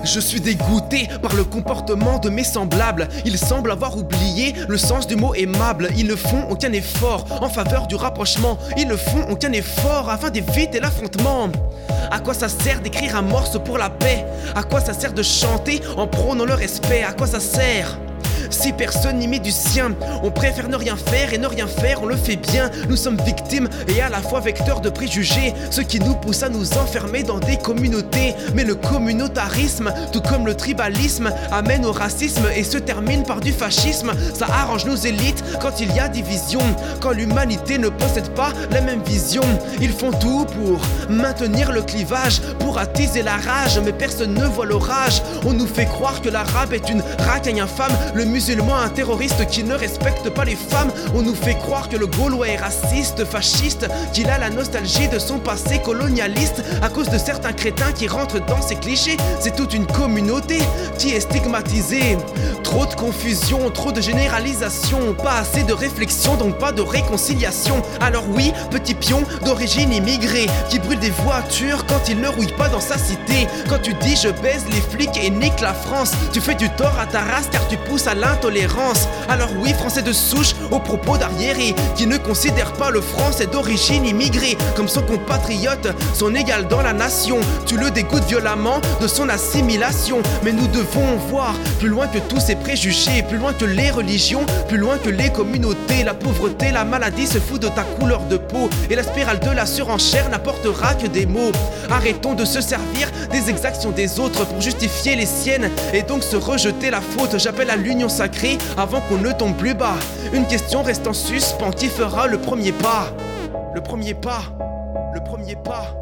Je suis dégoûté par le comportement de mes semblables. Ils semblent avoir oublié le sens du mot aimable. Ils ne font aucun effort en faveur du rapprochement. Ils ne font aucun effort afin d'éviter l'affrontement. À quoi ça sert d'écrire un morceau pour la paix? À quoi ça sert de chanter en prônant le respect? À quoi ça sert? Si personne n'y met du sien, on préfère ne rien faire, et ne rien faire, on le fait bien. Nous sommes victimes et à la fois vecteurs de préjugés, ce qui nous pousse à nous enfermer dans des communautés. Mais le communautarisme, tout comme le tribalisme, amène au racisme et se termine par du fascisme. Ça arrange nos élites quand il y a division, quand l'humanité ne possède pas la même vision. Ils font tout pour maintenir le clivage, pour attiser la rage, mais personne ne voit l'orage. On nous fait croire que l'arabe est une racaille infâme, le musulman un terroriste qui ne respecte pas les femmes. On nous fait croire que le Gaulois est raciste, fasciste, qu'il a la nostalgie de son passé colonialiste à cause de certains crétins qui rentrent dans ces clichés. C'est toute une communauté qui est stigmatisée. Trop de confusion, trop de généralisation, pas assez de réflexion, donc pas de réconciliation. Alors oui, petit pion d'origine immigrée qui brûle des voitures quand il ne rouille pas dans sa cité. Quand tu dis je baise les flics et nique la France, tu fais du tort à ta race car tu pousses à l'intolérance. Alors oui, français de souche aux propos d'arriérés qui ne considère pas le français d'origine immigrée comme son compatriote, son égal dans la nation. Tu le dégoûtes violemment de son assimilation. Mais nous devons voir plus loin que tous ces préjugés, plus loin que les religions, plus loin que les communautés. La pauvreté, la maladie se fout de ta couleur de peau, et la spirale de la surenchère n'apportera que des mots. Arrêtons de se servir des exactions des autres pour justifier les siennes et donc se rejeter la faute. J'appelle à l'union sacrée avant qu'on ne tombe plus bas. Une question reste en suspens, qui fera le premier pas? Le premier pas, le premier pas.